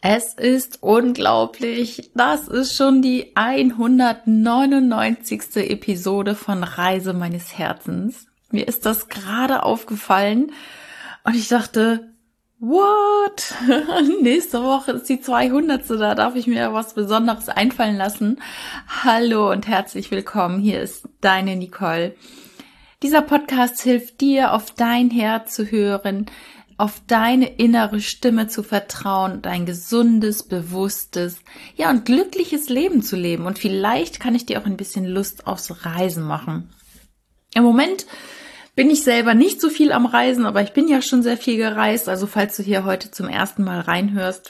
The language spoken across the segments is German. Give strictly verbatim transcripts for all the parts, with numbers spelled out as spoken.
Es ist unglaublich. Das ist schon die hundertneunundneunzigste Episode von Reise meines Herzens. Mir ist das gerade aufgefallen und ich dachte, what? Nächste Woche ist die zweihundertste. Da darf ich mir was Besonderes einfallen lassen. Hallo und herzlich willkommen. Hier ist deine Nicole. Dieser Podcast hilft dir, auf dein Herz zu hören, auf deine innere Stimme zu vertrauen und ein gesundes, bewusstes, ja und glückliches Leben zu leben. Und vielleicht kann ich dir auch ein bisschen Lust aufs Reisen machen. Im Moment bin ich selber nicht so viel am Reisen, aber ich bin ja schon sehr viel gereist. Also falls du hier heute zum ersten Mal reinhörst,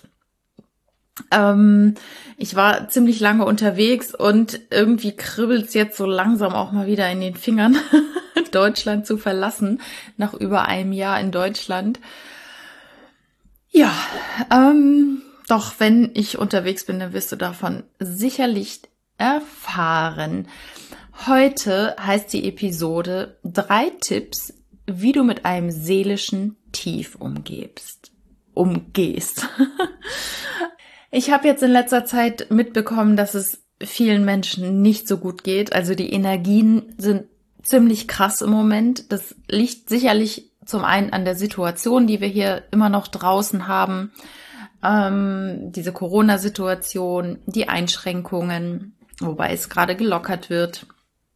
ähm, ich war ziemlich lange unterwegs und irgendwie kribbelt's jetzt so langsam auch mal wieder in den Fingern, Deutschland zu verlassen, nach über einem Jahr in Deutschland. Ja, ähm, doch wenn ich unterwegs bin, dann wirst du davon sicherlich erfahren. Heute heißt die Episode drei Tipps, wie du mit einem seelischen Tief umgehst. Umgehst. Ich habe jetzt in letzter Zeit mitbekommen, dass es vielen Menschen nicht so gut geht. Also die Energien sind ziemlich krass im Moment. Das liegt sicherlich zum einen an der Situation, die wir hier immer noch draußen haben. Ähm, diese Corona-Situation, die Einschränkungen, wobei es gerade gelockert wird.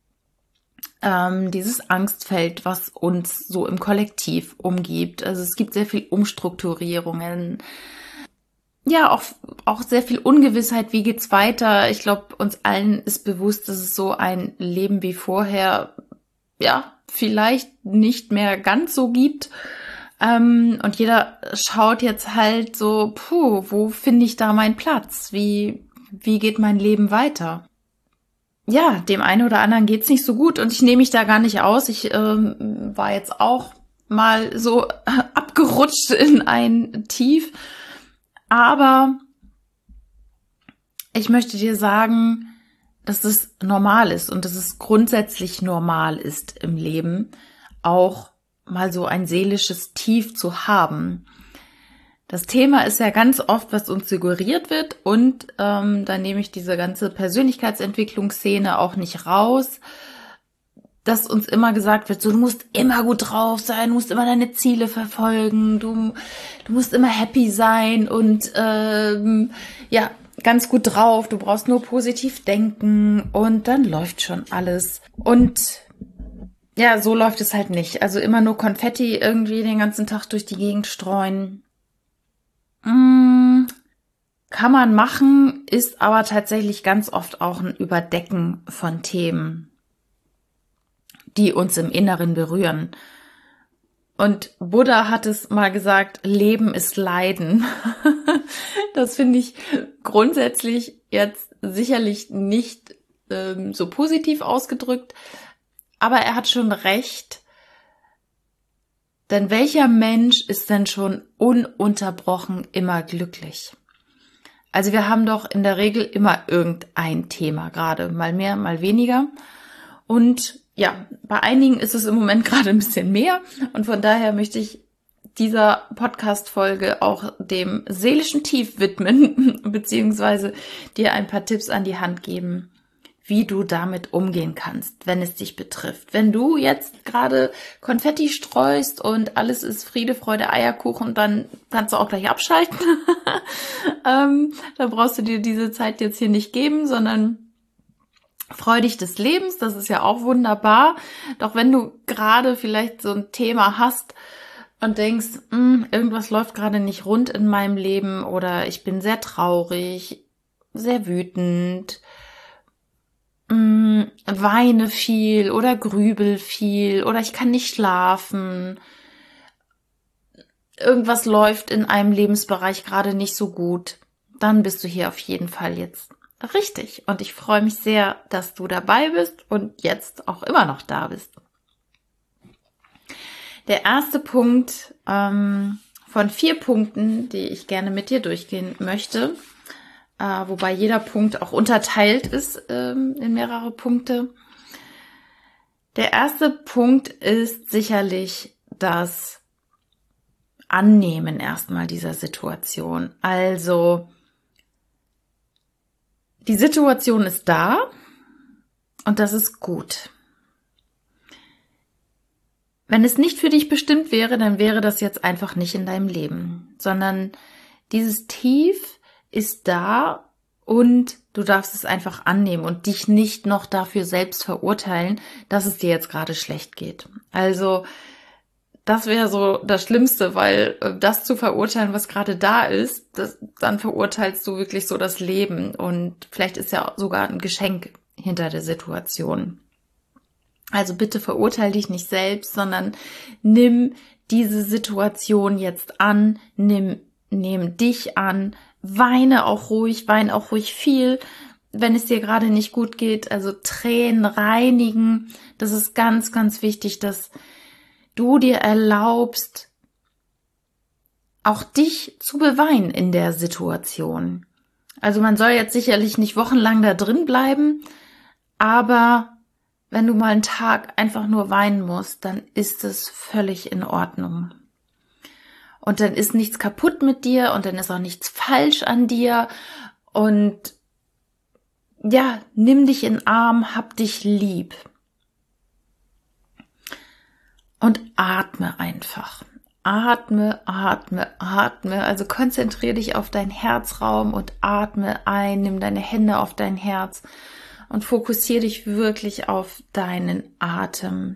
Ähm, dieses Angstfeld, was uns so im Kollektiv umgibt. Also es gibt sehr viel Umstrukturierungen. Ja, auch, auch sehr viel Ungewissheit, wie geht's weiter. Ich glaube, uns allen ist bewusst, dass es so ein Leben wie vorher, ja, vielleicht nicht mehr ganz so gibt. Ähm, und jeder schaut jetzt halt so, puh, wo finde ich da meinen Platz? Wie, wie geht mein Leben weiter? Ja, dem einen oder anderen geht's nicht so gut und ich nehme mich da gar nicht aus. Ich ähm, war jetzt auch mal so abgerutscht in ein Tief. Aber ich möchte dir sagen, dass es normal ist und dass es grundsätzlich normal ist im Leben, auch mal so ein seelisches Tief zu haben. Das Thema ist ja ganz oft, was uns suggeriert wird und ähm, da nehme ich diese ganze Persönlichkeitsentwicklungsszene auch nicht raus, dass uns immer gesagt wird, so du musst immer gut drauf sein, du musst immer deine Ziele verfolgen, du, du musst immer happy sein und ähm, ja, ganz gut drauf, du brauchst nur positiv denken und dann läuft schon alles. Und ja, so läuft es halt nicht. Also immer nur Konfetti irgendwie den ganzen Tag durch die Gegend streuen. Mm, kann man machen, ist aber tatsächlich ganz oft auch ein Überdecken von Themen, die uns im Inneren berühren. Und Buddha hat es mal gesagt, Leben ist Leiden. Das finde ich grundsätzlich jetzt sicherlich nicht ähm, so positiv ausgedrückt, aber er hat schon recht. Denn welcher Mensch ist denn schon ununterbrochen immer glücklich? Also wir haben doch in der Regel immer irgendein Thema, gerade mal mehr, mal weniger. Und ja, bei einigen ist es im Moment gerade ein bisschen mehr und von daher möchte ich dieser Podcast-Folge auch dem seelischen Tief widmen, beziehungsweise dir ein paar Tipps an die Hand geben, wie du damit umgehen kannst, wenn es dich betrifft. Wenn du jetzt gerade Konfetti streust und alles ist Friede, Freude, Eierkuchen, dann kannst du auch gleich abschalten. ähm, dann brauchst du dir diese Zeit jetzt hier nicht geben, sondern freu dich des Lebens, das ist ja auch wunderbar. Doch wenn du gerade vielleicht so ein Thema hast und denkst, irgendwas läuft gerade nicht rund in meinem Leben oder ich bin sehr traurig, sehr wütend, mh, weine viel oder grübel viel oder ich kann nicht schlafen, irgendwas läuft in einem Lebensbereich gerade nicht so gut, dann bist du hier auf jeden Fall jetzt richtig. Und ich freue mich sehr, dass du dabei bist und jetzt auch immer noch da bist. Der erste Punkt ähm, von vier Punkten, die ich gerne mit dir durchgehen möchte, äh, wobei jeder Punkt auch unterteilt ist ähm, in mehrere Punkte. Der erste Punkt ist sicherlich, dass Annehmen erstmal dieser Situation. Also, die Situation ist da und das ist gut. Wenn es nicht für dich bestimmt wäre, dann wäre das jetzt einfach nicht in deinem Leben, sondern dieses Tief ist da und du darfst es einfach annehmen und dich nicht noch dafür selbst verurteilen, dass es dir jetzt gerade schlecht geht. Also, das wäre so das Schlimmste, weil äh, das zu verurteilen, was gerade da ist, das, dann verurteilst du wirklich so das Leben und vielleicht ist ja sogar ein Geschenk hinter der Situation. Also bitte verurteile dich nicht selbst, sondern nimm diese Situation jetzt an, nimm, nimm dich an, weine auch ruhig, weine auch ruhig viel, wenn es dir gerade nicht gut geht, also Tränen reinigen, das ist ganz, ganz wichtig, dass du dir erlaubst, auch dich zu beweinen in der Situation. Also man soll jetzt sicherlich nicht wochenlang da drin bleiben, aber wenn du mal einen Tag einfach nur weinen musst, dann ist es völlig in Ordnung. Und dann ist nichts kaputt mit dir und dann ist auch nichts falsch an dir und ja, nimm dich in den Arm, hab dich lieb. Und atme einfach. Atme, atme, atme. Also konzentriere dich auf deinen Herzraum und atme ein. Nimm deine Hände auf dein Herz und fokussiere dich wirklich auf deinen Atem.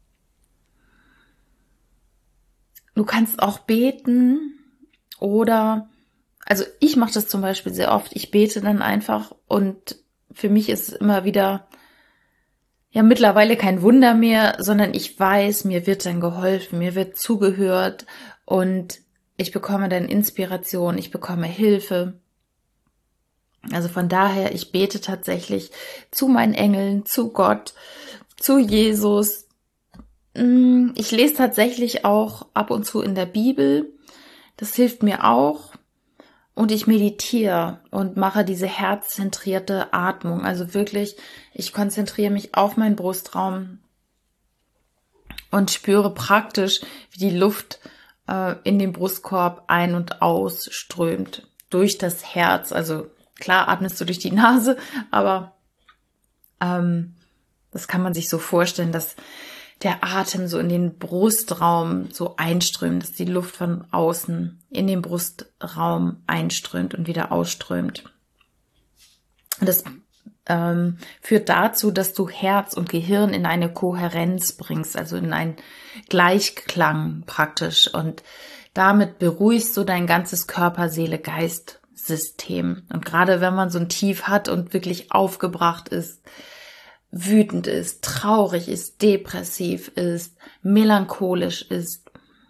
Du kannst auch beten oder, also ich mache das zum Beispiel sehr oft. Ich bete dann einfach und für mich ist es immer wieder ja mittlerweile kein Wunder mehr, sondern ich weiß, mir wird dann geholfen, mir wird zugehört und ich bekomme dann Inspiration, ich bekomme Hilfe. Also von daher, ich bete tatsächlich zu meinen Engeln, zu Gott, zu Jesus. Ich lese tatsächlich auch ab und zu in der Bibel. Das hilft mir auch. Und ich meditiere und mache diese herzzentrierte Atmung. Also wirklich, ich konzentriere mich auf meinen Brustraum und spüre praktisch, wie die Luft äh, in den Brustkorb ein- und ausströmt durch das Herz. Also klar atmest du durch die Nase, aber ähm, das kann man sich so vorstellen, dass der Atem so in den Brustraum so einströmt, dass die Luft von außen in den Brustraum einströmt und wieder ausströmt. Und das ähm, führt dazu, dass du Herz und Gehirn in eine Kohärenz bringst, also in einen Gleichklang praktisch. Und damit beruhigst du dein ganzes Körper-Seele-Geist-System. Und gerade wenn man so ein Tief hat und wirklich aufgebracht ist, wütend ist, traurig ist, depressiv ist, melancholisch ist,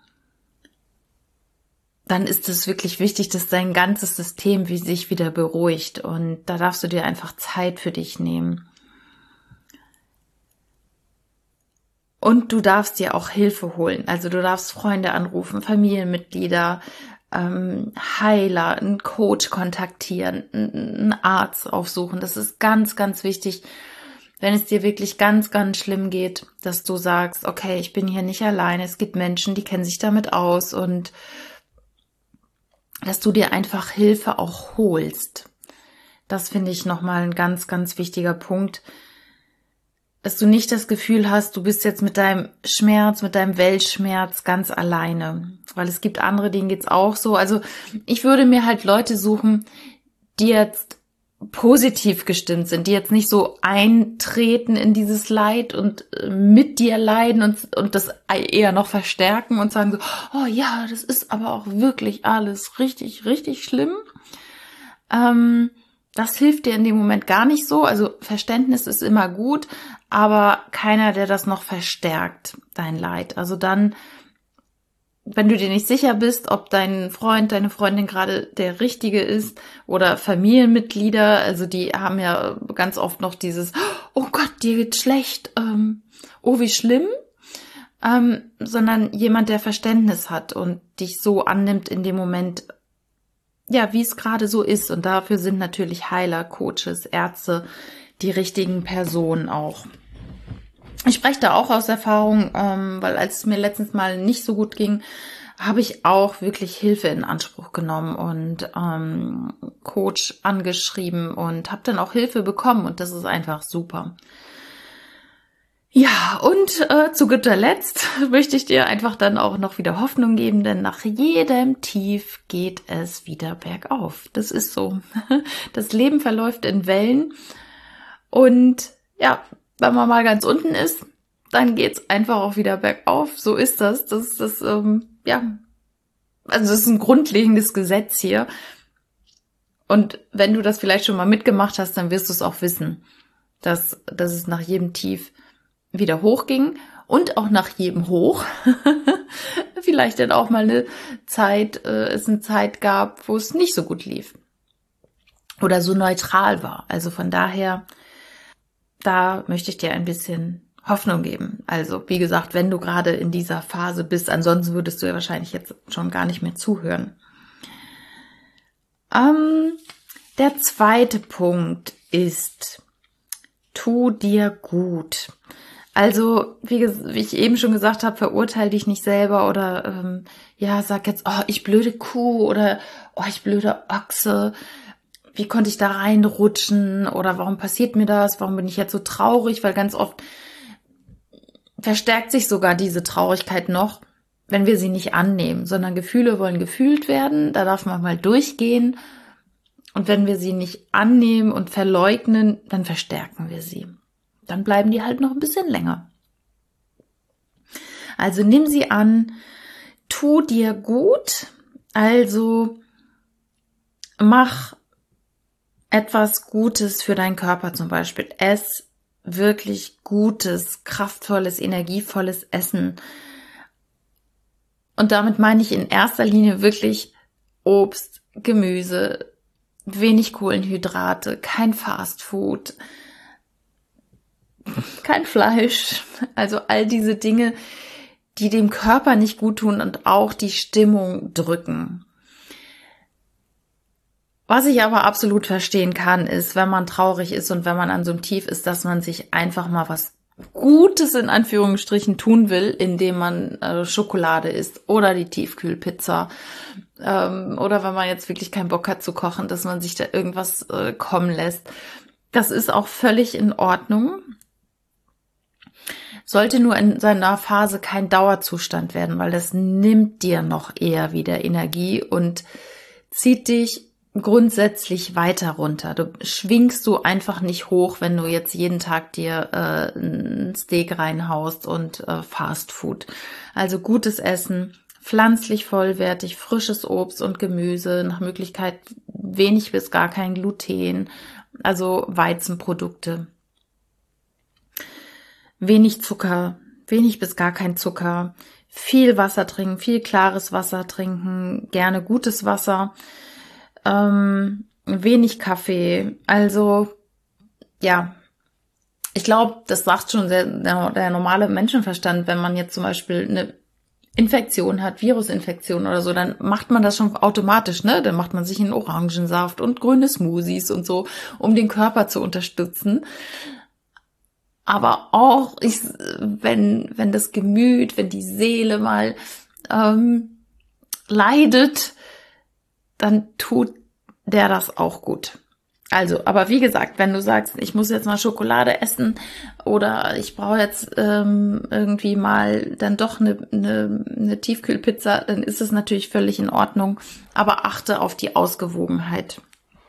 dann ist es wirklich wichtig, dass dein ganzes System wie sich wieder beruhigt und da darfst du dir einfach Zeit für dich nehmen. Und du darfst dir auch Hilfe holen, also du darfst Freunde anrufen, Familienmitglieder, ähm, Heiler, einen Coach kontaktieren, einen Arzt aufsuchen, das ist ganz, ganz wichtig. Wenn es dir wirklich ganz, ganz schlimm geht, dass du sagst, okay, ich bin hier nicht alleine, es gibt Menschen, die kennen sich damit aus und dass du dir einfach Hilfe auch holst. Das finde ich nochmal ein ganz, ganz wichtiger Punkt, dass du nicht das Gefühl hast, du bist jetzt mit deinem Schmerz, mit deinem Weltschmerz ganz alleine, weil es gibt andere, denen geht's auch so. Also ich würde mir halt Leute suchen, die jetzt positiv gestimmt sind, die jetzt nicht so eintreten in dieses Leid und mit dir leiden und, und das eher noch verstärken und sagen so, oh ja, das ist aber auch wirklich alles richtig, richtig schlimm. Ähm, das hilft dir in dem Moment gar nicht so. Also Verständnis ist immer gut, aber keiner, der das noch verstärkt, dein Leid. Also dann, wenn du dir nicht sicher bist, ob dein Freund, deine Freundin gerade der Richtige ist oder Familienmitglieder, also die haben ja ganz oft noch dieses, oh Gott, dir geht's schlecht, ähm, oh wie schlimm, ähm, sondern jemand, der Verständnis hat und dich so annimmt in dem Moment, ja, wie es gerade so ist. Und dafür sind natürlich Heiler, Coaches, Ärzte die richtigen Personen auch. Ich spreche da auch aus Erfahrung, ähm, weil als es mir letztens mal nicht so gut ging, habe ich auch wirklich Hilfe in Anspruch genommen und ähm, Coach angeschrieben und habe dann auch Hilfe bekommen und das ist einfach super. Ja, und äh, zu guter Letzt möchte ich dir einfach dann auch noch wieder Hoffnung geben, denn nach jedem Tief geht es wieder bergauf. Das ist so. Das Leben verläuft in Wellen und ja, wenn man mal ganz unten ist, dann geht's einfach auch wieder bergauf. So ist das. Das ist das, ähm, ja, also das ist ein grundlegendes Gesetz hier. Und wenn du das vielleicht schon mal mitgemacht hast, dann wirst du es auch wissen, dass, dass es nach jedem Tief wieder hochging und auch nach jedem Hoch vielleicht dann auch mal eine Zeit, äh, es eine Zeit gab, wo es nicht so gut lief oder so neutral war. Also von daher, da möchte ich dir ein bisschen Hoffnung geben. Also wie gesagt, wenn du gerade in dieser Phase bist, ansonsten würdest du ja wahrscheinlich jetzt schon gar nicht mehr zuhören. Ähm, der zweite Punkt ist, tu dir gut. Also, wie, wie ich eben schon gesagt habe, verurteile dich nicht selber oder ähm, ja, sag jetzt, oh, ich blöde Kuh oder oh, ich blöde Ochse. Wie konnte ich da reinrutschen oder warum passiert mir das? Warum bin ich jetzt so traurig? Weil ganz oft verstärkt sich sogar diese Traurigkeit noch, wenn wir sie nicht annehmen, sondern Gefühle wollen gefühlt werden. Da darf man mal durchgehen. Und wenn wir sie nicht annehmen und verleugnen, dann verstärken wir sie. Dann bleiben die halt noch ein bisschen länger. Also nimm sie an, tu dir gut, also mach etwas Gutes für deinen Körper zum Beispiel. Ess wirklich gutes, kraftvolles, energievolles Essen. Und damit meine ich in erster Linie wirklich Obst, Gemüse, wenig Kohlenhydrate, kein Fastfood, kein Fleisch, also all diese Dinge, die dem Körper nicht gut tun und auch die Stimmung drücken. Was ich aber absolut verstehen kann, ist, wenn man traurig ist und wenn man an so einem Tief ist, dass man sich einfach mal was Gutes in Anführungsstrichen tun will, indem man äh, Schokolade isst oder die Tiefkühlpizza ähm, oder wenn man jetzt wirklich keinen Bock hat zu kochen, dass man sich da irgendwas äh, kommen lässt. Das ist auch völlig in Ordnung. Sollte nur in seiner Phase kein Dauerzustand werden, weil das nimmt dir noch eher wieder Energie und zieht dich grundsätzlich weiter runter. Du schwingst du einfach nicht hoch, wenn du jetzt jeden Tag dir äh, ein Steak reinhaust und äh, Fast Food. Also gutes Essen, pflanzlich vollwertig, frisches Obst und Gemüse, nach Möglichkeit wenig bis gar kein Gluten, also Weizenprodukte. Wenig Zucker, wenig bis gar kein Zucker, viel Wasser trinken, viel klares Wasser trinken, gerne gutes Wasser, ähm, wenig Kaffee. Also ja, ich glaube, das sagt schon der, der, der normale Menschenverstand, wenn man jetzt zum Beispiel eine Infektion hat, Virusinfektion oder so, dann macht man das schon automatisch, ne? Dann macht man sich einen Orangensaft und grüne Smoothies und so, um den Körper zu unterstützen. Aber auch, ich, wenn, wenn das Gemüt, wenn die Seele mal ähm, leidet, dann tut der das auch gut. Also, aber wie gesagt, wenn du sagst, ich muss jetzt mal Schokolade essen oder ich brauche jetzt ähm, irgendwie mal dann doch eine, eine, eine Tiefkühlpizza, dann ist es natürlich völlig in Ordnung. Aber achte auf die Ausgewogenheit.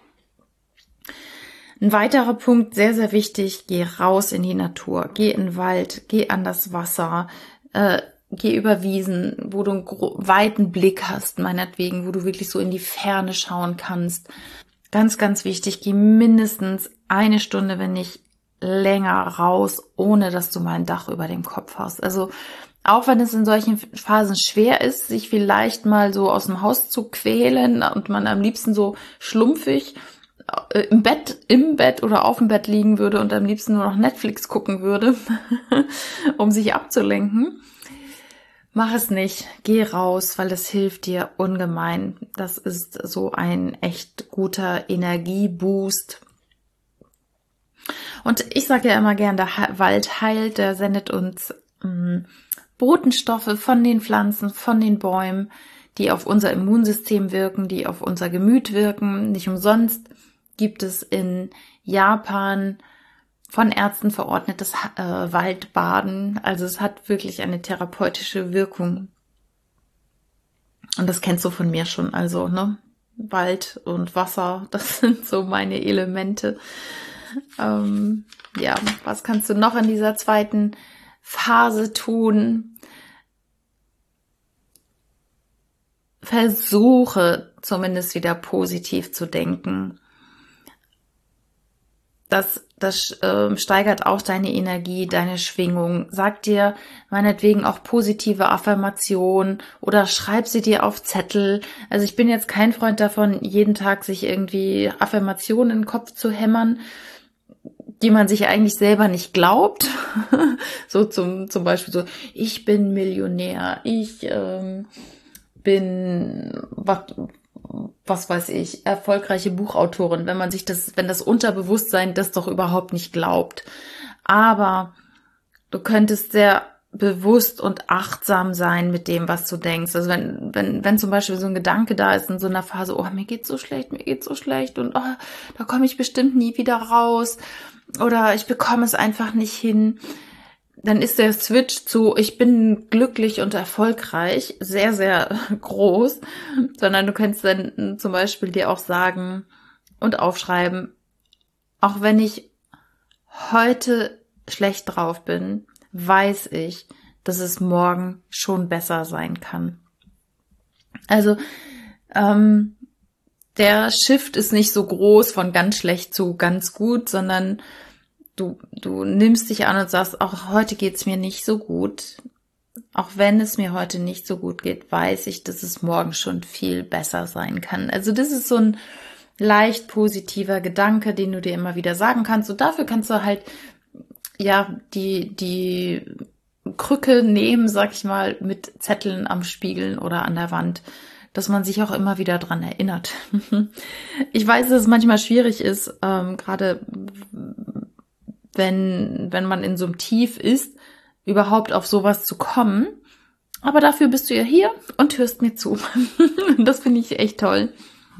Ein weiterer Punkt, sehr, sehr wichtig, geh raus in die Natur, geh in den Wald, geh an das Wasser, äh, geh über Wiesen, wo du einen weiten Blick hast, meinetwegen, wo du wirklich so in die Ferne schauen kannst. Ganz, ganz wichtig, geh mindestens eine Stunde, wenn nicht länger raus, ohne dass du mal ein Dach über dem Kopf hast. Also auch wenn es in solchen Phasen schwer ist, sich vielleicht mal so aus dem Haus zu quälen und man am liebsten so schlumpfig im Bett, im Bett oder auf dem Bett liegen würde und am liebsten nur noch Netflix gucken würde, um sich abzulenken. Mach es nicht. Geh raus, weil das hilft dir ungemein. Das ist so ein echt guter Energieboost. Und ich sage ja immer gern, der Wald heilt, der sendet uns mh, Botenstoffe von den Pflanzen, von den Bäumen, die auf unser Immunsystem wirken, die auf unser Gemüt wirken. Nicht umsonst gibt es in Japan von Ärzten verordnetes äh, Waldbaden. Also es hat wirklich eine therapeutische Wirkung. Und das kennst du von mir schon. Also, ne? Wald und Wasser, das sind so meine Elemente. Ähm, ja, was kannst du noch in dieser zweiten Phase tun? Versuche zumindest wieder positiv zu denken. Das, das äh, steigert auch deine Energie, deine Schwingung. Sag dir meinetwegen auch positive Affirmationen oder schreib sie dir auf Zettel. Also ich bin jetzt kein Freund davon, jeden Tag sich irgendwie Affirmationen in den Kopf zu hämmern, die man sich eigentlich selber nicht glaubt. So zum, zum Beispiel so, ich bin Millionär, ich ähm, bin, was, was weiß ich, erfolgreiche Buchautorin, wenn man sich das, wenn das Unterbewusstsein das doch überhaupt nicht glaubt. Aber du könntest sehr bewusst und achtsam sein mit dem, was du denkst. Also wenn, wenn, wenn zum Beispiel so ein Gedanke da ist in so einer Phase, oh, mir geht's so schlecht, mir geht's so schlecht und oh, da komme ich bestimmt nie wieder raus oder ich bekomme es einfach nicht hin, dann ist der Switch zu, ich bin glücklich und erfolgreich, sehr, sehr groß, sondern du kannst dann zum Beispiel dir auch sagen und aufschreiben, auch wenn ich heute schlecht drauf bin, weiß ich, dass es morgen schon besser sein kann. Also ähm, der Shift ist nicht so groß von ganz schlecht zu ganz gut, sondern Du, du nimmst dich an und sagst, auch heute geht's mir nicht so gut. Auch wenn es mir heute nicht so gut geht, weiß ich, dass es morgen schon viel besser sein kann. Also das ist so ein leicht positiver Gedanke, den du dir immer wieder sagen kannst. Und dafür kannst du halt, ja, die, die Krücke nehmen, sag ich mal, mit Zetteln am Spiegeln oder an der Wand, dass man sich auch immer wieder dran erinnert. Ich weiß, dass es manchmal schwierig ist, ähm, gerade wenn, wenn man in so einem Tief ist, überhaupt auf sowas zu kommen. Aber dafür bist du ja hier und hörst mir zu. Das finde ich echt toll.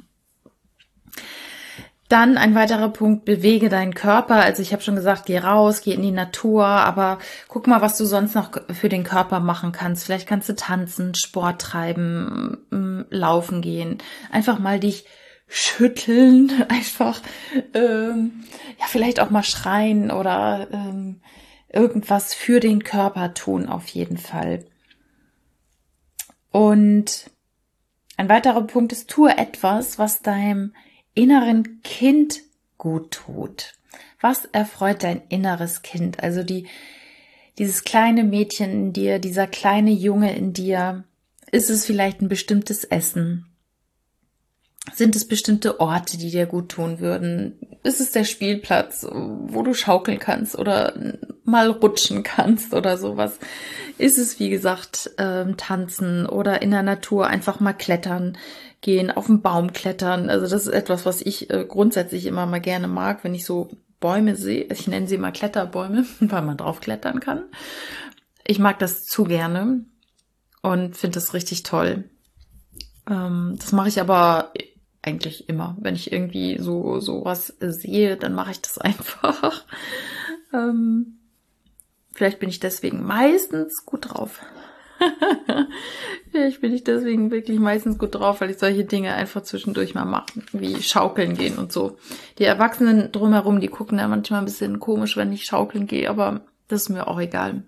Dann ein weiterer Punkt, bewege deinen Körper. Also ich habe schon gesagt, geh raus, geh in die Natur, aber guck mal, was du sonst noch für den Körper machen kannst. Vielleicht kannst du tanzen, Sport treiben, laufen gehen. Einfach mal dich schütteln, einfach ähm, ja vielleicht auch mal schreien oder ähm, irgendwas für den Körper tun auf jeden Fall. Und ein weiterer Punkt ist, tue etwas, was deinem inneren Kind gut tut. Was erfreut dein inneres Kind? Also die dieses kleine Mädchen in dir, dieser kleine Junge in dir. Ist es vielleicht ein bestimmtes Essen? Sind es bestimmte Orte, die dir gut tun würden? Ist es der Spielplatz, wo du schaukeln kannst oder mal rutschen kannst oder sowas? Ist es, wie gesagt, ähm, tanzen oder in der Natur einfach mal klettern gehen, auf den Baum klettern? Also das ist etwas, was ich äh, grundsätzlich immer mal gerne mag, wenn ich so Bäume sehe. Ich nenne sie mal Kletterbäume, weil man drauf klettern kann. Ich mag das zu gerne und finde das richtig toll. Ähm, das mache ich aber eigentlich immer. Wenn ich irgendwie so so was sehe, dann mache ich das einfach. Ähm, vielleicht bin ich deswegen meistens gut drauf. Vielleicht bin ich deswegen wirklich meistens gut drauf, weil ich solche Dinge einfach zwischendurch mal mache, wie schaukeln gehen und so. Die Erwachsenen drumherum, die gucken ja manchmal ein bisschen komisch, wenn ich schaukeln gehe, aber das ist mir auch egal.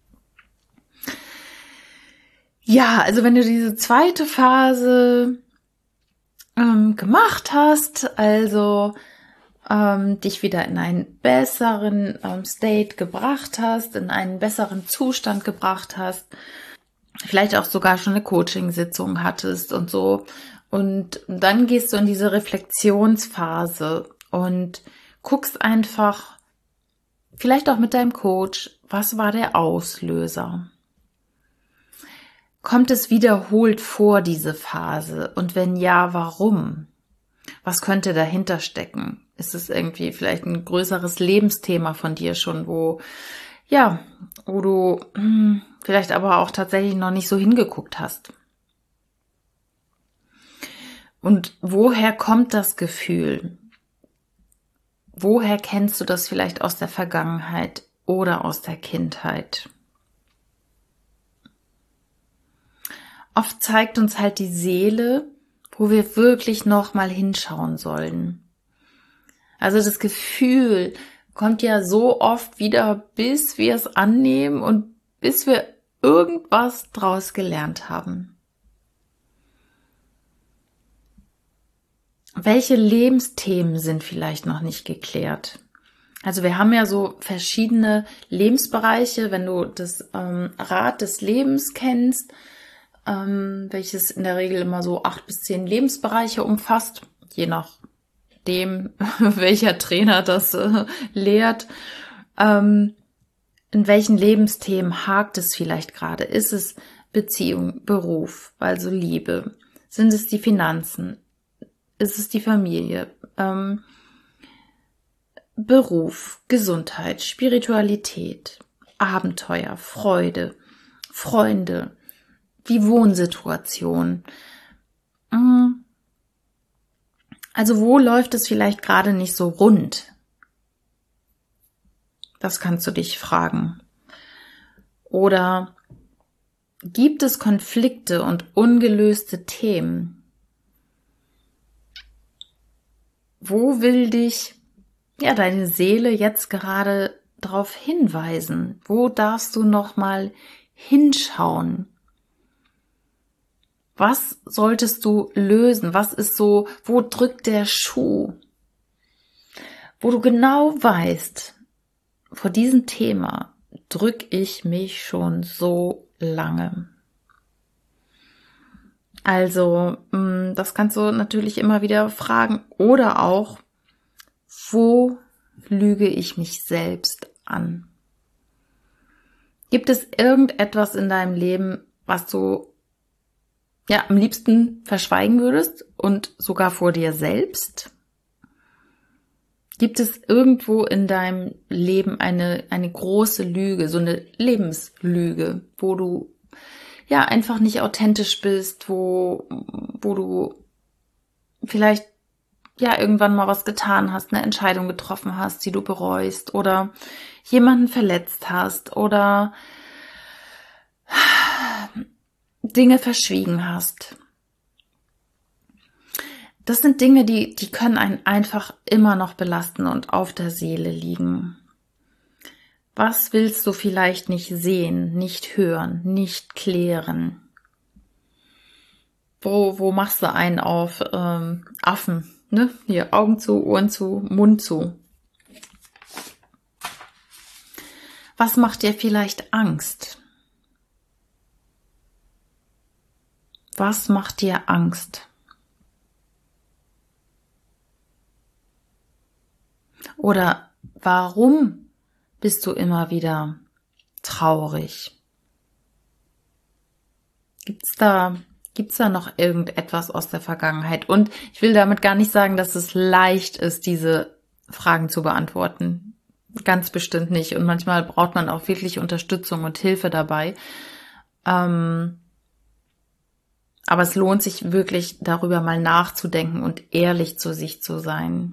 Ja, also wenn du diese zweite Phase ähm, gemacht hast, also ähm, dich wieder in einen besseren ähm, State gebracht hast, in einen besseren Zustand gebracht hast, vielleicht auch sogar schon eine Coaching-Sitzung hattest und so. Und dann gehst du in diese Reflexionsphase und guckst einfach, vielleicht auch mit deinem Coach, was war der Auslöser? Kommt es wiederholt vor, diese Phase? Und wenn ja, warum? Was könnte dahinter stecken? Ist es irgendwie vielleicht ein größeres Lebensthema von dir schon, wo, ja, wo du hm, vielleicht aber auch tatsächlich noch nicht so hingeguckt hast. Und woher kommt das Gefühl? Woher kennst du das vielleicht aus der Vergangenheit oder aus der Kindheit? Oft zeigt uns halt die Seele, wo wir wirklich nochmal hinschauen sollen. Also das Gefühl kommt ja so oft wieder, bis wir es annehmen und bis wir irgendwas draus gelernt haben. Welche Lebensthemen sind vielleicht noch nicht geklärt? Also wir haben ja so verschiedene Lebensbereiche, wenn du das ähm, Rad des Lebens kennst, ähm, welches in der Regel immer so acht bis zehn Lebensbereiche umfasst, je nachdem, welcher Trainer das äh, lehrt. Ähm, in welchen Lebensthemen hakt es vielleicht gerade? Ist es Beziehung, Beruf, also Liebe? Sind es die Finanzen? Ist es die Familie, ähm, Beruf, Gesundheit, Spiritualität, Abenteuer, Freude, Freunde, die Wohnsituation. Also wo läuft es vielleicht gerade nicht so rund? Das kannst du dich fragen. Oder gibt es Konflikte und ungelöste Themen? Wo will dich ja deine Seele jetzt gerade darauf hinweisen? Wo darfst du noch mal hinschauen? Was solltest du lösen? Was ist so, wo drückt der Schuh? Wo du genau weißt, vor diesem Thema drücke ich mich schon so lange. Also, das kannst du natürlich immer wieder fragen. Oder auch, wo lüge ich mich selbst an? Gibt es irgendetwas in deinem Leben, was du ja am liebsten verschweigen würdest und sogar vor dir selbst? Gibt es irgendwo in deinem Leben eine, eine große Lüge, so eine Lebenslüge, wo du ja einfach nicht authentisch bist, wo, wo du vielleicht ja irgendwann mal was getan hast, eine Entscheidung getroffen hast, die du bereust oder jemanden verletzt hast oder Dinge verschwiegen hast? Das sind Dinge, die, die können einen einfach immer noch belasten und auf der Seele liegen. Was willst du vielleicht nicht sehen, nicht hören, nicht klären? Wo, wo machst du einen auf ähm, Affen? Ne? Hier, Augen zu, Ohren zu, Mund zu. Was macht dir vielleicht Angst? Was macht dir Angst? Oder warum bist du immer wieder traurig? Gibt's da, gibt's da noch irgendetwas aus der Vergangenheit? Und ich will damit gar nicht sagen, dass es leicht ist, diese Fragen zu beantworten. Ganz bestimmt nicht. Und manchmal braucht man auch wirklich Unterstützung und Hilfe dabei. Ähm, aber es lohnt sich wirklich, darüber mal nachzudenken und ehrlich zu sich zu sein.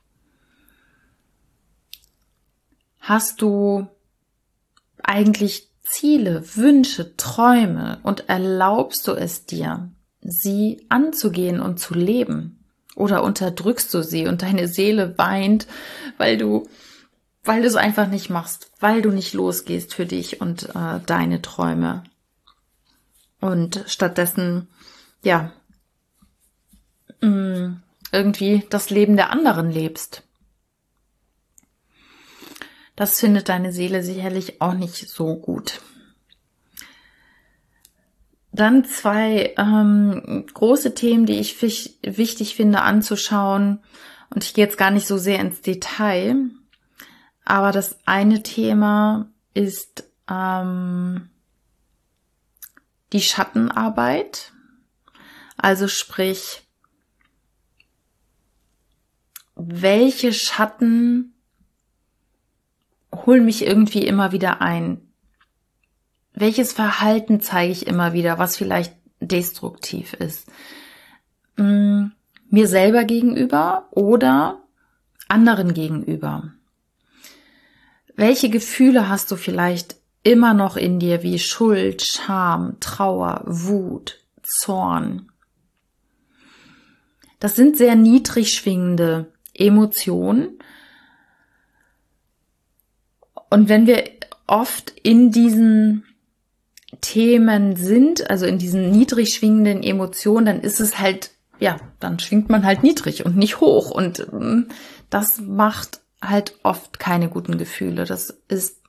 Hast du eigentlich Ziele, Wünsche, Träume und erlaubst du es dir, sie anzugehen und zu leben? Oder unterdrückst du sie und deine Seele weint, weil du, weil du es einfach nicht machst, weil du nicht losgehst für dich und äh, deine Träume? Und stattdessen, ja, mh, irgendwie das Leben der anderen lebst. Das findet deine Seele sicherlich auch nicht so gut. Dann zwei ähm, große Themen, die ich fich, wichtig finde anzuschauen. Und ich gehe jetzt gar nicht so sehr ins Detail. Aber das eine Thema ist ähm, die Schattenarbeit. Also sprich, welche Schatten holen mich irgendwie immer wieder ein. welches Verhalten zeige ich immer wieder, was vielleicht destruktiv ist? Hm, mir selber gegenüber oder anderen gegenüber? Welche Gefühle hast du vielleicht immer noch in dir, wie Schuld, Scham, Trauer, Wut, Zorn? Das sind sehr niedrig schwingende Emotionen. Und wenn wir oft in diesen Themen sind, also in diesen niedrig schwingenden Emotionen, dann ist es halt, ja, dann schwingt man halt niedrig und nicht hoch. Und das macht halt oft keine guten Gefühle. Das ist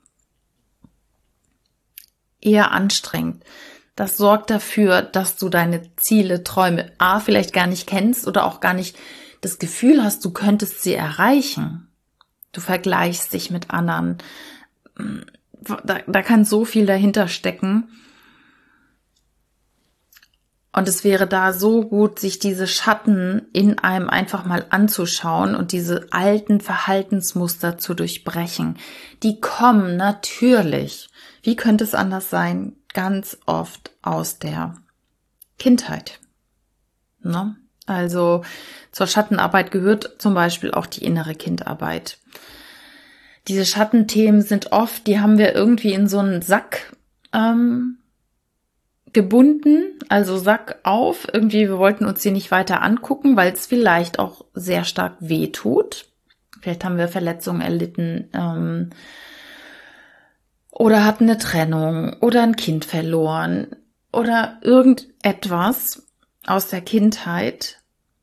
eher anstrengend. Das sorgt dafür, dass du deine Ziele, Träume A vielleicht gar nicht kennst oder auch gar nicht das Gefühl hast, du könntest sie erreichen. Du vergleichst dich mit anderen. Da, da kann so viel dahinter stecken. Und es wäre da so gut, sich diese Schatten in einem einfach mal anzuschauen und diese alten Verhaltensmuster zu durchbrechen. Die kommen natürlich, wie könnte es anders sein, ganz oft aus der Kindheit. Ne? Also zur Schattenarbeit gehört zum Beispiel auch die innere Kindarbeit. Diese Schattenthemen sind oft, die haben wir irgendwie in so einen Sack ähm, gebunden, also Sack auf. Irgendwie, wir wollten uns die nicht weiter angucken, weil es vielleicht auch sehr stark weh tut. Vielleicht haben wir Verletzungen erlitten ähm, oder hatten eine Trennung oder ein Kind verloren oder irgendetwas aus der Kindheit.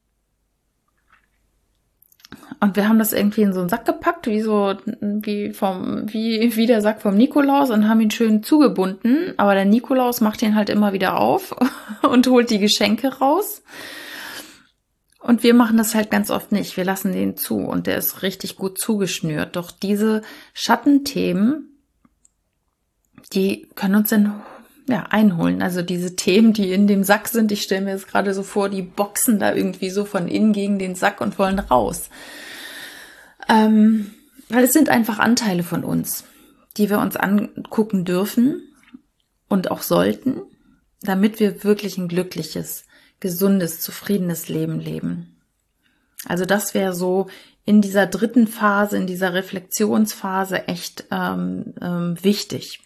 Und wir haben das irgendwie in so einen Sack gepackt, wie so wie vom wie wie der Sack vom Nikolaus und haben ihn schön zugebunden. Aber der Nikolaus macht ihn halt immer wieder auf und holt die Geschenke raus. Und wir machen das halt ganz oft nicht. Wir lassen den zu und der ist richtig gut zugeschnürt. Doch diese Schattenthemen, die können uns dann ja einholen. Also diese Themen, die in dem Sack sind, ich stelle mir das gerade so vor, die boxen da irgendwie so von innen gegen den Sack und wollen raus. Ähm, weil es sind einfach Anteile von uns, die wir uns angucken dürfen und auch sollten, damit wir wirklich ein glückliches, gesundes, zufriedenes Leben leben. Also das wäre so in dieser dritten Phase, in dieser Reflexionsphase echt ähm, ähm, wichtig.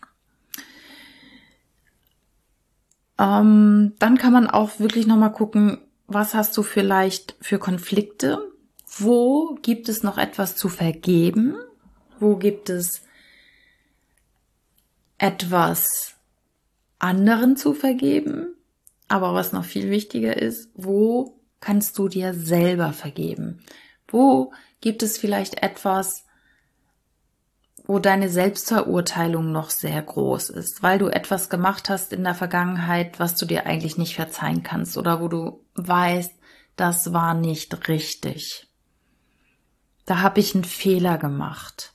Ähm, dann kann man auch wirklich nochmal gucken, was hast du vielleicht für Konflikte? Wo gibt es noch etwas zu vergeben? Wo gibt es etwas anderen zu vergeben? Aber was noch viel wichtiger ist, wo kannst du dir selber vergeben? Wo gibt es vielleicht etwas, wo deine Selbstverurteilung noch sehr groß ist, weil du etwas gemacht hast in der Vergangenheit, was du dir eigentlich nicht verzeihen kannst oder wo du weißt, das war nicht richtig. Da habe ich einen Fehler gemacht.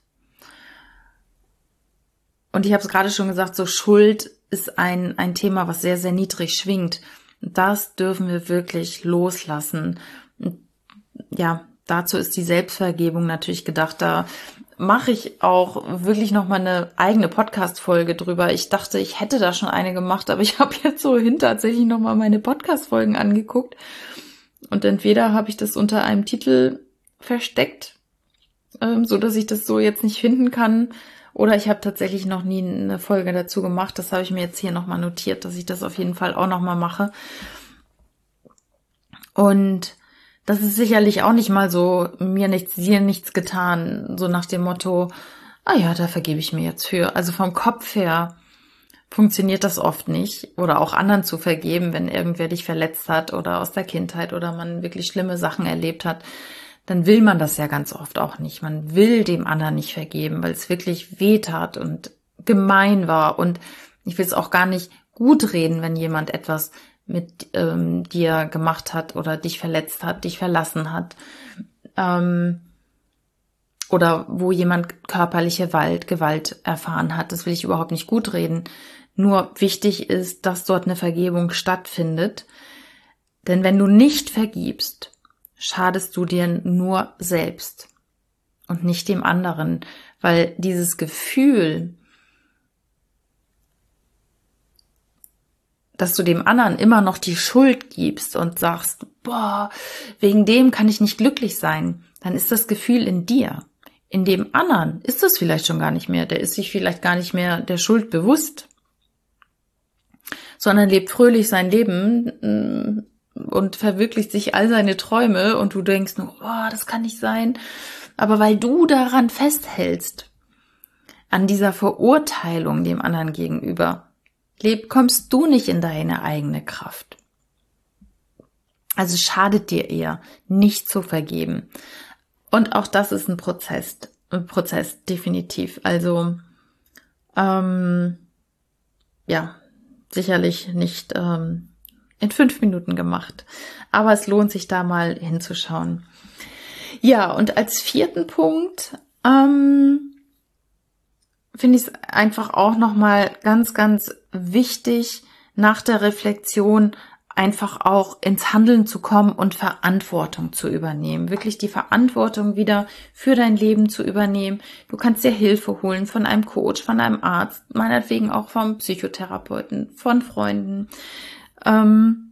Und ich habe es gerade schon gesagt, so Schuld ist ein, ein Thema, was sehr, sehr niedrig schwingt. Das dürfen wir wirklich loslassen. Ja, dazu ist die Selbstvergebung natürlich gedacht. Da mache ich auch wirklich nochmal eine eigene Podcast-Folge drüber. Ich dachte, ich hätte da schon eine gemacht, aber ich habe jetzt so hin tatsächlich nochmal meine Podcast-Folgen angeguckt. Und entweder habe ich das unter einem Titel versteckt, ähm, so dass ich das so jetzt nicht finden kann, oder ich habe tatsächlich noch nie eine Folge dazu gemacht. Das habe ich mir jetzt hier nochmal notiert, dass ich das auf jeden Fall auch nochmal mache. Und das ist sicherlich auch nicht mal so, mir nichts, dir nichts getan, so nach dem Motto, ah ja, da vergebe ich mir jetzt für. Also vom Kopf her funktioniert das oft nicht. Oder auch anderen zu vergeben, wenn irgendwer dich verletzt hat oder aus der Kindheit oder man wirklich schlimme Sachen erlebt hat, dann will man das ja ganz oft auch nicht. Man will dem anderen nicht vergeben, weil es wirklich wehtat und gemein war. Und ich will es auch gar nicht gut reden, wenn jemand etwas mit ähm, dir gemacht hat oder dich verletzt hat, dich verlassen hat. Ähm, oder wo jemand körperliche Gewalt, Gewalt erfahren hat. Das will ich überhaupt nicht gut reden. Nur wichtig ist, dass dort eine Vergebung stattfindet. Denn wenn du nicht vergibst, schadest du dir nur selbst und nicht dem anderen, weil dieses Gefühl, dass du dem anderen immer noch die Schuld gibst und sagst, boah, wegen dem kann ich nicht glücklich sein, dann ist das Gefühl in dir. In dem anderen ist es vielleicht schon gar nicht mehr. Der ist sich vielleicht gar nicht mehr der Schuld bewusst, sondern lebt fröhlich sein Leben und verwirklicht sich all seine Träume und du denkst nur, boah, das kann nicht sein. Aber weil du daran festhältst, an dieser Verurteilung dem anderen gegenüber, leb, kommst du nicht in deine eigene Kraft. Also schadet dir eher, nicht zu vergeben. Und auch das ist ein Prozess, ein Prozess, definitiv. Also, ähm, ja, sicherlich nicht ähm, in fünf Minuten gemacht. Aber es lohnt sich da mal hinzuschauen. Ja, und als vierten Punkt, ähm, finde ich es einfach auch nochmal ganz, ganz wichtig, nach der Reflexion einfach auch ins Handeln zu kommen und Verantwortung zu übernehmen. Wirklich die Verantwortung wieder für dein Leben zu übernehmen. Du kannst dir Hilfe holen von einem Coach, von einem Arzt, meinetwegen auch vom Psychotherapeuten, von Freunden. Ähm,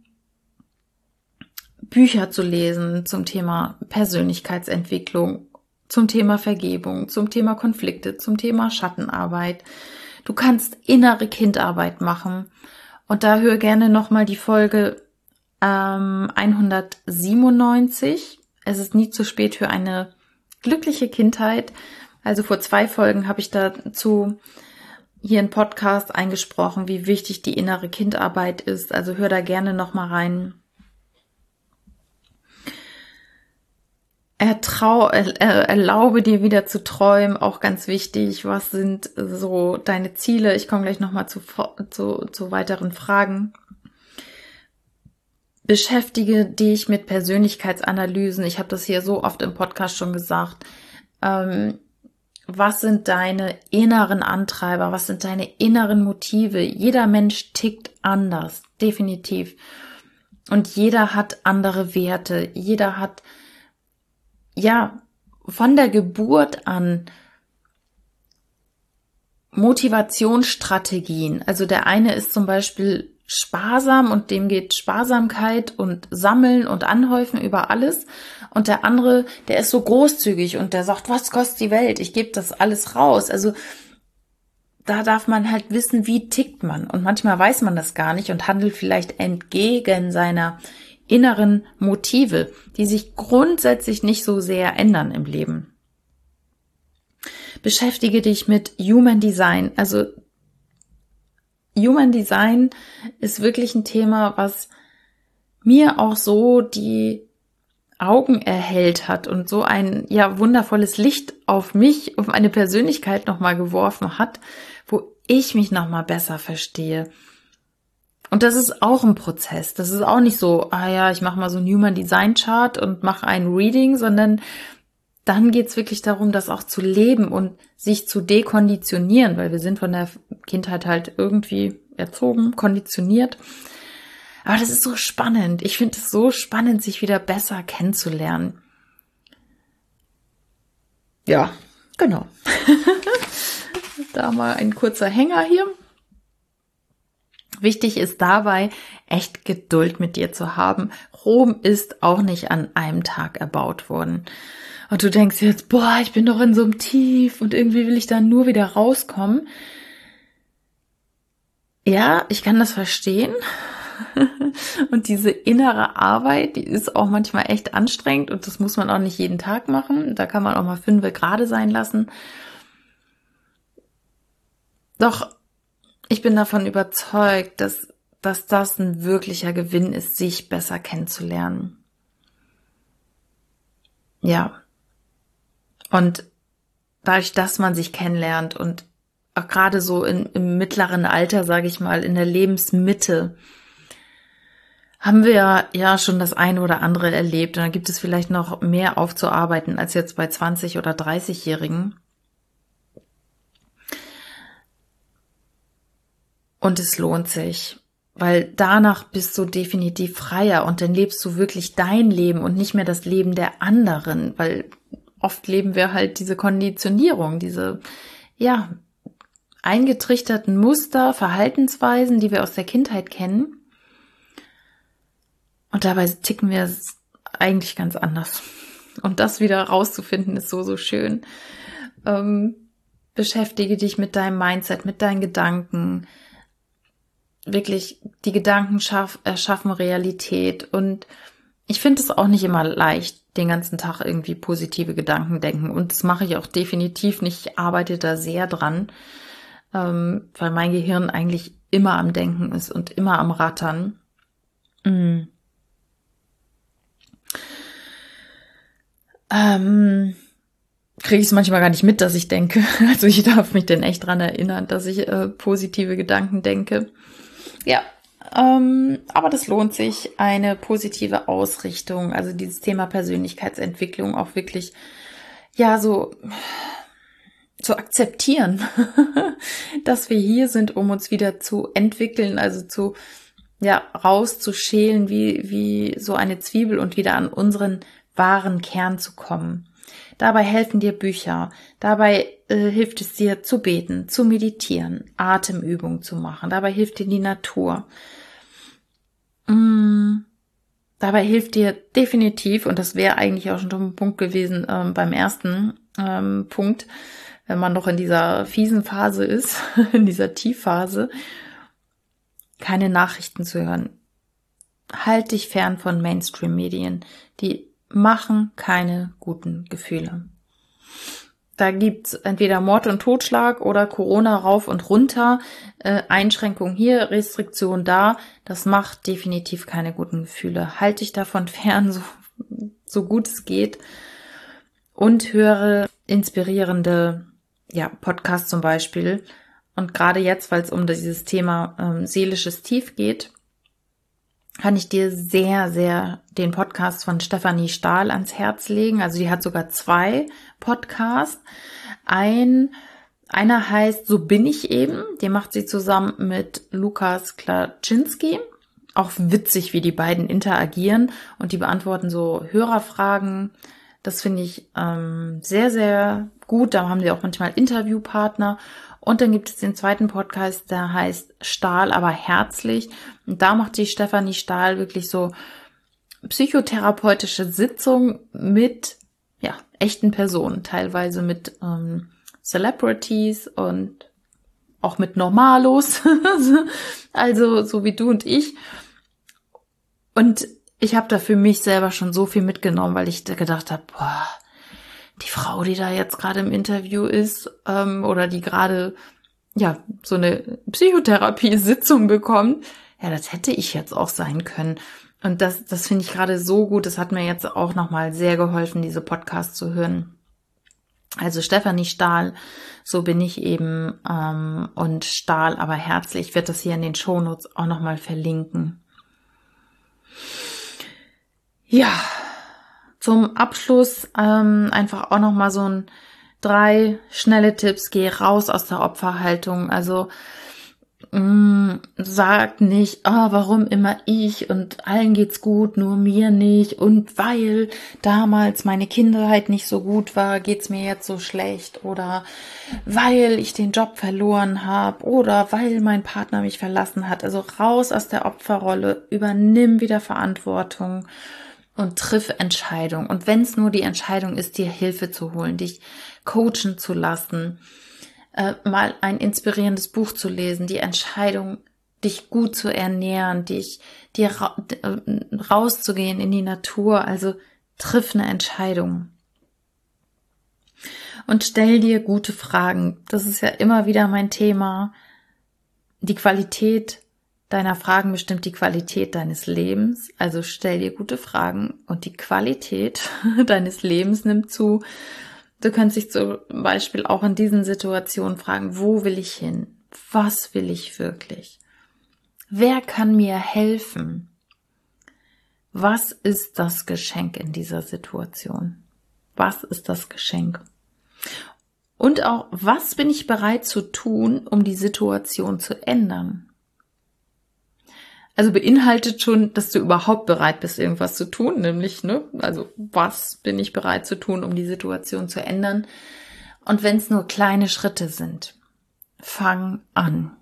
Bücher zu lesen zum Thema Persönlichkeitsentwicklung, zum Thema Vergebung, zum Thema Konflikte, zum Thema Schattenarbeit. Du kannst innere Kindarbeit machen. Und da hör gerne nochmal die Folge ähm, hundertsiebenundneunzig. Es ist nie zu spät für eine glückliche Kindheit. Also vor zwei Folgen habe ich dazu hier einen Podcast eingesprochen, wie wichtig die innere Kindarbeit ist. Also hör da gerne nochmal rein. Ertrau, er, erlaube dir wieder zu träumen, auch ganz wichtig. Was sind so deine Ziele? Ich komme gleich nochmal zu, zu, zu weiteren Fragen. Beschäftige dich mit Persönlichkeitsanalysen. Ich habe das hier so oft im Podcast schon gesagt. Ähm, was sind deine inneren Antreiber? Was sind deine inneren Motive? Jeder Mensch tickt anders, definitiv. Und jeder hat andere Werte. Jeder hat ja, von der Geburt an Motivationsstrategien. Also der eine ist zum Beispiel sparsam und dem geht Sparsamkeit und Sammeln und Anhäufen über alles. Und der andere, der ist so großzügig und der sagt, was kostet die Welt? Ich gebe das alles raus. Also da darf man halt wissen, wie tickt man. Und manchmal weiß man das gar nicht und handelt vielleicht entgegen seiner inneren Motive, die sich grundsätzlich nicht so sehr ändern im Leben. Beschäftige dich mit Human Design. Also Human Design ist wirklich ein Thema, was mir auch so die Augen erhellt hat und so ein ja wundervolles Licht auf mich, auf meine Persönlichkeit nochmal geworfen hat, wo ich mich nochmal besser verstehe. Und das ist auch ein Prozess. Das ist auch nicht so, ah ja, ich mache mal so einen Human Design Chart und mache ein Reading, sondern dann geht's wirklich darum, das auch zu leben und sich zu dekonditionieren, weil wir sind von der Kindheit halt irgendwie erzogen, konditioniert. Aber das ist so spannend. Ich finde es so spannend, sich wieder besser kennenzulernen. Ja, genau. Da mal ein kurzer Hänger hier. Wichtig ist dabei, echt Geduld mit dir zu haben. Rom ist auch nicht an einem Tag erbaut worden. Und du denkst jetzt, boah, ich bin doch in so einem Tief und irgendwie will ich da nur wieder rauskommen. Ja, ich kann das verstehen. Und diese innere Arbeit, die ist auch manchmal echt anstrengend und das muss man auch nicht jeden Tag machen. Da kann man auch mal fünf gerade sein lassen. Doch ich bin davon überzeugt, dass, dass das ein wirklicher Gewinn ist, sich besser kennenzulernen. Ja. Und dadurch, dass man sich kennenlernt und auch gerade so in, im mittleren Alter, sage ich mal, in der Lebensmitte, haben wir ja schon das eine oder andere erlebt. Und dann gibt es vielleicht noch mehr aufzuarbeiten als jetzt bei zwanzig- oder dreißig-Jährigen. Und es lohnt sich, weil danach bist du definitiv freier und dann lebst du wirklich dein Leben und nicht mehr das Leben der anderen, weil oft leben wir halt diese Konditionierung, diese, ja, eingetrichterten Muster, Verhaltensweisen, die wir aus der Kindheit kennen. Und dabei ticken wir eigentlich ganz anders. Und das wieder rauszufinden, ist so, so schön. Ähm, beschäftige dich mit deinem Mindset, mit deinen Gedanken. Wirklich, die Gedanken schaff, erschaffen Realität. Und ich finde es auch nicht immer leicht, den ganzen Tag irgendwie positive Gedanken denken. Und das mache ich auch definitiv nicht. Ich arbeite da sehr dran, ähm, weil mein Gehirn eigentlich immer am Denken ist und immer am Rattern. Mhm. Ähm, kriege ich es manchmal gar nicht mit, dass ich denke. Also ich darf mich denn echt dran erinnern, dass ich äh, positive Gedanken denke. Ja, ähm, aber das lohnt sich, eine positive Ausrichtung, also dieses Thema Persönlichkeitsentwicklung auch wirklich, ja, so zu akzeptieren, dass wir hier sind, um uns wieder zu entwickeln, also zu, ja, rauszuschälen wie, wie so eine Zwiebel und wieder an unseren wahren Kern zu kommen. Dabei helfen dir Bücher, dabei äh, hilft es dir zu beten, zu meditieren, Atemübungen zu machen, dabei hilft dir die Natur. Mm, dabei hilft dir definitiv, und das wäre eigentlich auch schon ein Punkt gewesen ähm, beim ersten ähm, Punkt, wenn man noch in dieser fiesen Phase ist, in dieser Tiefphase, keine Nachrichten zu hören. Halt dich fern von Mainstream-Medien, die machen keine guten Gefühle. Da gibt's entweder Mord und Totschlag oder Corona rauf und runter, äh, Einschränkung hier, Restriktion da. Das macht definitiv keine guten Gefühle. Halt dich davon fern, so, so gut es geht. Und höre inspirierende ja, Podcasts zum Beispiel. Und gerade jetzt, weil es um dieses Thema ähm, seelisches Tief geht, kann ich dir sehr, sehr den Podcast von Stefanie Stahl ans Herz legen. Also die hat sogar zwei Podcasts. Ein, einer heißt So bin ich eben. Den macht sie zusammen mit Lukas Klaczynski. Auch witzig, wie die beiden interagieren. Und die beantworten so Hörerfragen. Das finde ich ähm, sehr, sehr gut. Da haben wir auch manchmal Interviewpartner. Und dann gibt es den zweiten Podcast, der heißt Stahl, aber herzlich. Und da macht die Stefanie Stahl wirklich so psychotherapeutische Sitzungen mit ja echten Personen, teilweise mit ähm, Celebrities und auch mit Normalos, also so wie du und ich. Und ich habe da für mich selber schon so viel mitgenommen, weil ich da gedacht habe, boah, die Frau, die da jetzt gerade im Interview ist ähm, oder die gerade ja so eine Psychotherapie-Sitzung bekommt, ja, das hätte ich jetzt auch sein können. Und das, das finde ich gerade so gut. Das hat mir jetzt auch nochmal sehr geholfen, diese Podcasts zu hören. Also Stefanie Stahl, so bin ich eben ähm, und Stahl, aber herzlich. Ich werde das hier in den Shownotes auch nochmal verlinken. Ja, zum Abschluss ähm, einfach auch nochmal so ein drei schnelle Tipps. Geh raus aus der Opferhaltung. Also mh, sag nicht, oh, warum immer ich und allen geht's gut, nur mir nicht. Und weil damals meine Kindheit nicht so gut war, geht's mir jetzt so schlecht. Oder weil ich den Job verloren habe. Oder weil mein Partner mich verlassen hat. Also raus aus der Opferrolle. Übernimm wieder Verantwortung. Und triff Entscheidungen. Und wenn es nur die Entscheidung ist, dir Hilfe zu holen, dich coachen zu lassen, äh, mal ein inspirierendes Buch zu lesen, die Entscheidung, dich gut zu ernähren, dich dir ra- äh, rauszugehen in die Natur, also triff eine Entscheidung. Und stell dir gute Fragen. Das ist ja immer wieder mein Thema. Die Qualität deiner Fragen bestimmt die Qualität deines Lebens. Also stell dir gute Fragen und die Qualität deines Lebens nimmt zu. Du kannst dich zum Beispiel auch in diesen Situationen fragen, wo will ich hin? Was will ich wirklich? Wer kann mir helfen? Was ist das Geschenk in dieser Situation? Was ist das Geschenk? Und auch, was bin ich bereit zu tun, um die Situation zu ändern? Also beinhaltet schon, dass du überhaupt bereit bist, irgendwas zu tun, nämlich, ne, also was bin ich bereit zu tun, um die Situation zu ändern? Und wenn es nur kleine Schritte sind, fang an.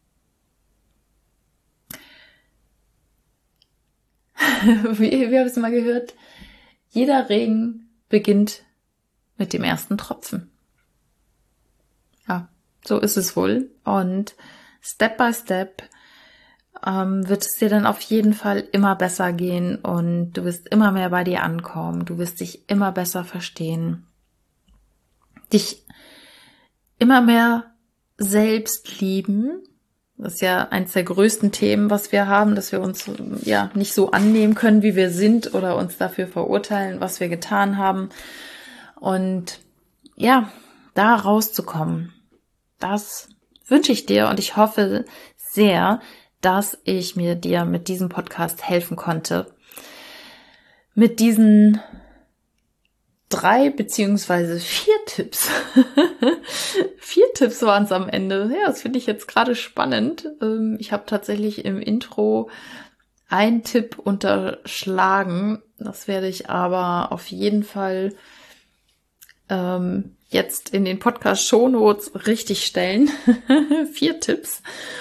Wie, wie habe ich es mal gehört? Jeder Regen beginnt mit dem ersten Tropfen. Ja, so ist es wohl. Und Step by Step ähm, wird es dir dann auf jeden Fall immer besser gehen und du wirst immer mehr bei dir ankommen. Du wirst dich immer besser verstehen. Dich immer mehr selbst lieben. Das ist ja eines der größten Themen, was wir haben, dass wir uns ja nicht so annehmen können, wie wir sind oder uns dafür verurteilen, was wir getan haben. Und ja, da rauszukommen, das wünsche ich dir und ich hoffe sehr, dass ich mir dir mit diesem Podcast helfen konnte. Mit diesen drei beziehungsweise vier Tipps. Vier Tipps waren es am Ende. Ja, das finde ich jetzt gerade spannend. Ich habe tatsächlich im Intro einen Tipp unterschlagen. Das werde ich aber auf jeden Fall ähm, jetzt in den Podcast-Shownotes richtig stellen. Vier Tipps.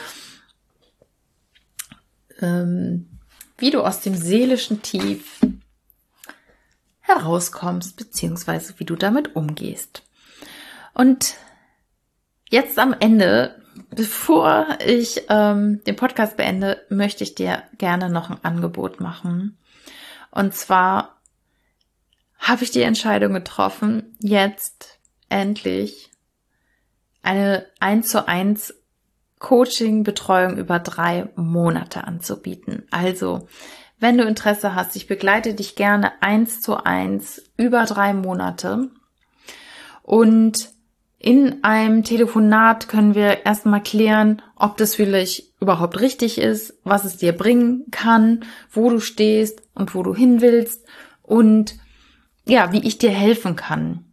Ähm, wie du aus dem seelischen Tief herauskommst, beziehungsweise wie du damit umgehst. Und jetzt am Ende, bevor ich ähm, den Podcast beende, möchte ich dir gerne noch ein Angebot machen. Und zwar habe ich die Entscheidung getroffen, jetzt endlich eine eins zu eins Coaching-Betreuung über drei Monate anzubieten. Also, wenn du Interesse hast, ich begleite dich gerne eins zu eins über drei Monate und in einem Telefonat können wir erstmal klären, ob das vielleicht überhaupt richtig ist, was es dir bringen kann, wo du stehst und wo du hin willst und ja, wie ich dir helfen kann.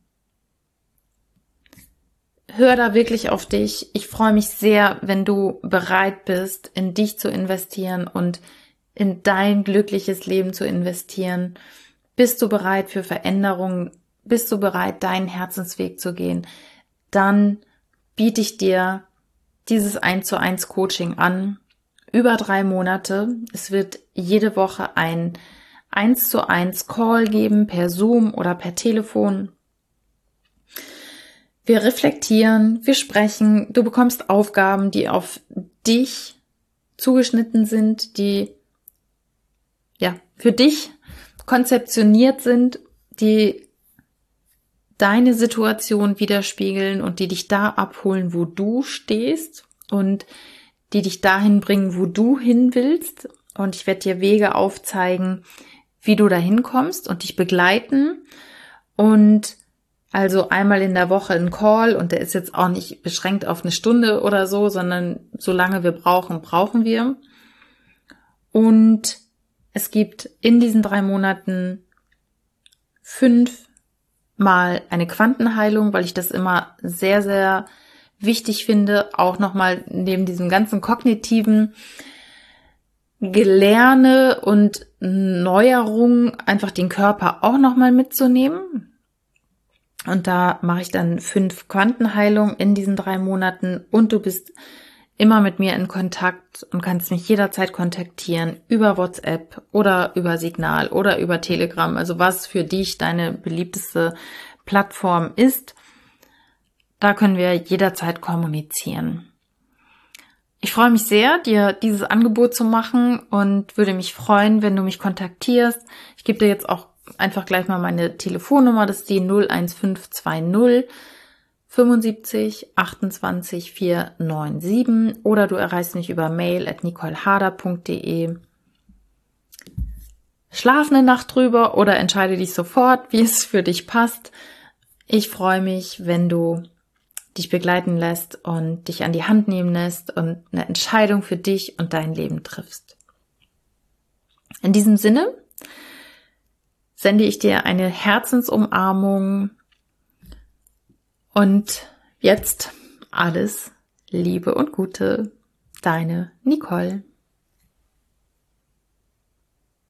Hör da wirklich auf dich. Ich freue mich sehr, wenn du bereit bist, in dich zu investieren und in dein glückliches Leben zu investieren. Bist du bereit für Veränderungen? Bist du bereit, deinen Herzensweg zu gehen? Dann biete ich dir dieses eins zu eins Coaching an. Über drei Monate. Es wird jede Woche ein eins zu eins Call geben, per Zoom oder per Telefon. Wir reflektieren, wir sprechen. Du bekommst Aufgaben, die auf dich zugeschnitten sind, die ja, für dich konzeptioniert sind, die deine Situation widerspiegeln und die dich da abholen, wo du stehst und die dich dahin bringen, wo du hin willst. Und ich werde dir Wege aufzeigen, wie du dahin kommst und dich begleiten. Und also einmal in der Woche ein Call und der ist jetzt auch nicht beschränkt auf eine Stunde oder so, sondern solange wir brauchen, brauchen wir. Und es gibt in diesen drei Monaten fünfmal eine Quantenheilung, weil ich das immer sehr, sehr wichtig finde, auch nochmal neben diesem ganzen kognitiven Gelerne und Neuerung einfach den Körper auch nochmal mitzunehmen. Und da mache ich dann fünf Quantenheilungen in diesen drei Monaten und du bist immer mit mir in Kontakt und kannst mich jederzeit kontaktieren über WhatsApp oder über Signal oder über Telegram, also was für dich deine beliebteste Plattform ist. Da können wir jederzeit kommunizieren. Ich freue mich sehr, dir dieses Angebot zu machen und würde mich freuen, wenn du mich kontaktierst. Ich gebe dir jetzt auch einfach gleich mal meine Telefonnummer, das ist die null eins fünf zwei null fünfundsiebzig achtundzwanzig vierhundertsiebenundneunzig oder du erreichst mich über mail at nicole harder punkt de. Schlaf eine Nacht drüber oder entscheide dich sofort, wie es für dich passt. Ich freue mich, wenn du dich begleiten lässt und dich an die Hand nehmen lässt und eine Entscheidung für dich und dein Leben triffst. In diesem Sinne sende ich dir eine Herzensumarmung und jetzt alles Liebe und Gute, deine Nicole.